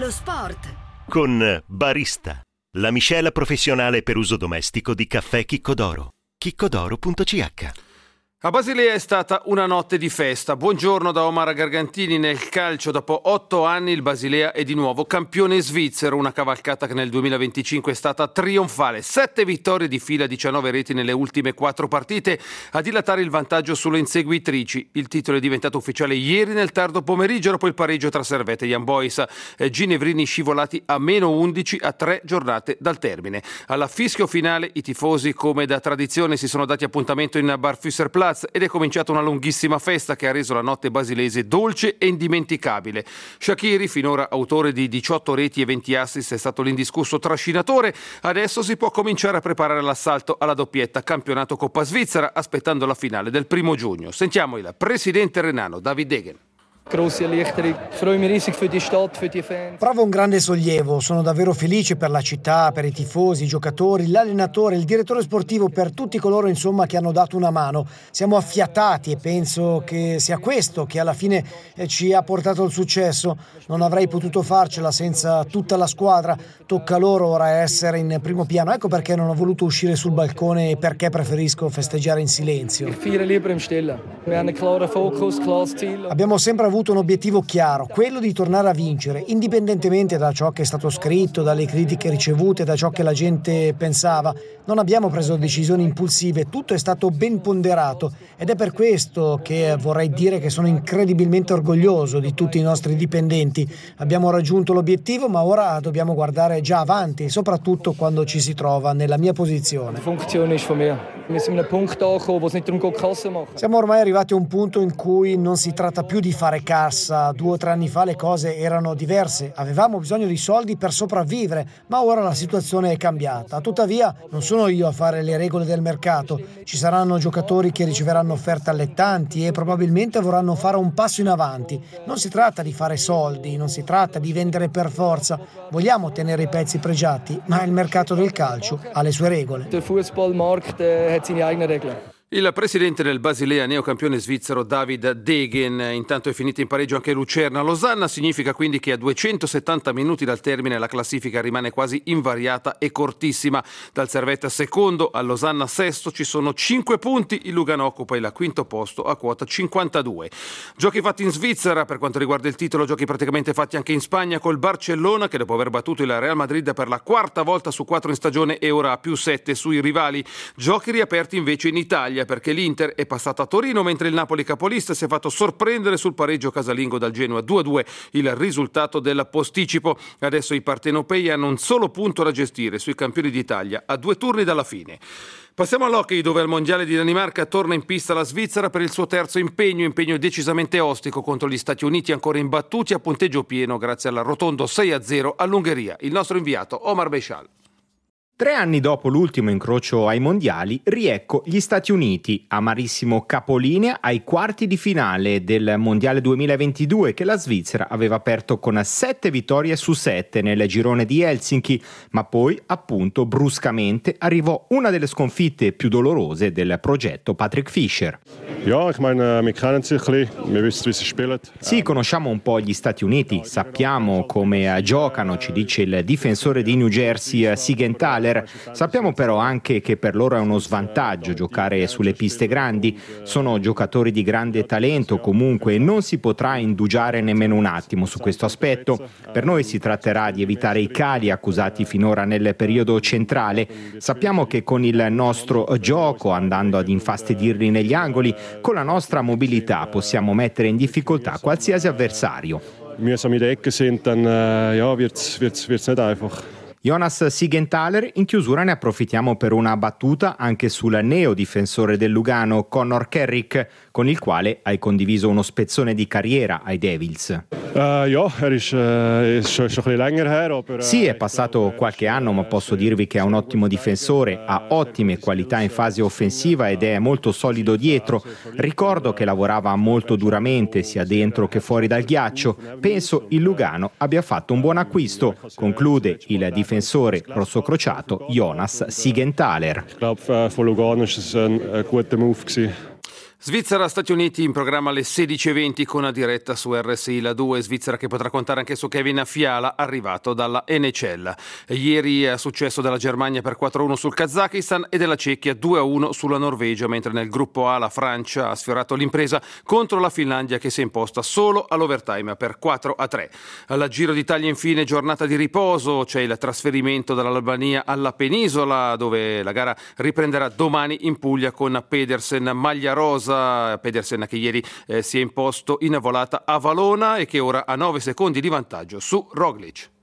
Lo sport. Con Barista, la miscela professionale per uso domestico di caffè Chicco d'Oro. chiccodoro.ch. A Basilea è stata una notte di festa. Buongiorno da Omar Gargantini. Nel calcio, dopo 8 anni, il Basilea è di nuovo campione svizzero. Una cavalcata che nel 2025 è stata trionfale. 7 vittorie di fila, 19 reti nelle ultime 4 partite, a dilatare il vantaggio sulle inseguitrici. Il titolo è diventato ufficiale ieri nel tardo pomeriggio, dopo il pareggio tra Servette e Young Boys. Ginevrini scivolati a meno 11 a 3 giornate dal termine. Alla fischio finale i tifosi, come da tradizione, si sono dati appuntamento in Barfüsserplatz ed è cominciata una lunghissima festa che ha reso la notte basilese dolce e indimenticabile. Shaqiri, finora autore di 18 reti e 20 assist, è stato l'indiscusso trascinatore. Adesso si può cominciare a preparare l'assalto alla doppietta campionato Coppa Svizzera, aspettando la finale del 1 giugno. Sentiamo il presidente renano David Degen. Grosse Erleichterung. Ich freue mich riesig für die Stadt, für die Fans. Provo un grande sollievo, sono davvero felice per la città, per i tifosi, i giocatori, l'allenatore, il direttore sportivo, per tutti coloro insomma che hanno dato una mano. Siamo affiatati e penso che sia questo che alla fine ci ha portato il successo. Non avrei potuto farcela senza tutta la squadra, tocca loro ora essere in primo piano. Ecco perché non ho voluto uscire sul balcone e perché preferisco festeggiare in silenzio. Ich feiere lieber im Stillen. Wir haben einen klaren Fokus, klares Ziel. Abbiamo sempre avuto un obiettivo chiaro, quello di tornare a vincere, indipendentemente da ciò che è stato scritto, dalle critiche ricevute, da ciò che la gente pensava. Non abbiamo preso decisioni impulsive, tutto è stato ben ponderato ed è per questo che vorrei dire che sono incredibilmente orgoglioso di tutti i nostri dipendenti. Abbiamo raggiunto l'obiettivo, ma ora dobbiamo guardare già avanti, soprattutto quando ci si trova nella mia posizione. Siamo ormai arrivati a un punto in cui non si tratta più di fare cassa. 2 o 3 anni fa le cose erano diverse, avevamo bisogno di soldi per sopravvivere, ma ora la situazione è cambiata. Tuttavia non sono io a fare le regole del mercato, ci saranno giocatori che riceveranno offerte allettanti e probabilmente vorranno fare un passo in avanti. Non si tratta di fare soldi, non si tratta di vendere per forza, vogliamo tenere i pezzi pregiati, ma il mercato del calcio ha le sue regole. Der Fußballmarkt hat seine eigenen Regeln. Il presidente del Basilea, neocampione svizzero David Degen. Intanto è finita in pareggio anche Lucerna-Losanna, significa quindi che a 270 minuti dal termine la classifica rimane quasi invariata e cortissima. Dal Servette secondo al Losanna sesto ci sono 5 punti, il Lugano occupa il quinto posto a quota 52. Giochi fatti in Svizzera, per quanto riguarda il titolo, giochi praticamente fatti anche in Spagna col Barcellona che dopo aver battuto il Real Madrid per la 4ª volta su 4 in stagione è ora a +7 sui rivali. Giochi riaperti invece in Italia, perché l'Inter è passata a Torino mentre il Napoli capolista si è fatto sorprendere sul pareggio casalingo dal Genoa 2-2, il risultato del posticipo. Adesso i partenopei hanno un solo punto da gestire sui campioni d'Italia a 2 turni dalla fine. Passiamo all'hockey, dove al Mondiale di Danimarca torna in pista la Svizzera per il suo terzo impegno decisamente ostico contro gli Stati Uniti, ancora imbattuti a punteggio pieno grazie al rotondo 6-0 all'Ungheria. Il nostro inviato Omar Bechal. 3 anni dopo l'ultimo incrocio ai mondiali, riecco gli Stati Uniti, amarissimo capolinea ai quarti di finale del mondiale 2022 che la Svizzera aveva aperto con 7 vittorie su 7 nel girone di Helsinki, ma poi appunto bruscamente arrivò una delle sconfitte più dolorose del progetto Patrick Fischer. Ja, ich meine, wir kennen sie ein bisschen, wir wissen, wie sie spielen. Sì, conosciamo un po' gli Stati Uniti, sappiamo come giocano, ci dice il difensore di New Jersey Siegenthaler. Sappiamo però anche che per loro è uno svantaggio giocare sulle piste grandi. Sono giocatori di grande talento comunque e non si potrà indugiare nemmeno un attimo su questo aspetto. Per noi si tratterà di evitare i cali accusati finora nel periodo centrale. Sappiamo che con il nostro gioco, andando ad infastidirli negli angoli, con la nostra mobilità possiamo mettere in difficoltà qualsiasi avversario. Mühsam in der Ecke sind, dann wird's nicht einfach. Jonas Siegenthaler. In chiusura ne approfittiamo per una battuta anche sul neodifensore del Lugano Connor Kerrick, con il quale hai condiviso uno spezzone di carriera ai Devils. Sì, è passato qualche anno, ma posso dirvi che è un ottimo difensore, ha ottime qualità in fase offensiva ed è molto solido dietro. Ricordo che lavorava molto duramente sia dentro che fuori dal ghiaccio. Penso il Lugano abbia fatto un buon acquisto, conclude il difensore rossocrociato Jonas Siegenthaler. Ich glaube, von Lugano ist es ein guter Move gewesen. Svizzera-Stati Uniti in programma alle 16:20 con una diretta su RSI La 2. Svizzera che potrà contare anche su Kevin Fiala, arrivato dalla NHL. Ieri è successo della Germania per 4-1 sul Kazakistan e della Cecchia 2-1 sulla Norvegia, mentre nel gruppo A la Francia ha sfiorato l'impresa contro la Finlandia che si è imposta solo all'overtime per 4-3. Al Giro d'Italia infine giornata di riposo, c'è il trasferimento dall'Albania alla penisola dove la gara riprenderà domani in Puglia con Pedersen maglia rosa. Pedersen che ieri si è imposto in volata a Valona e che ora ha 9 secondi di vantaggio su Roglic.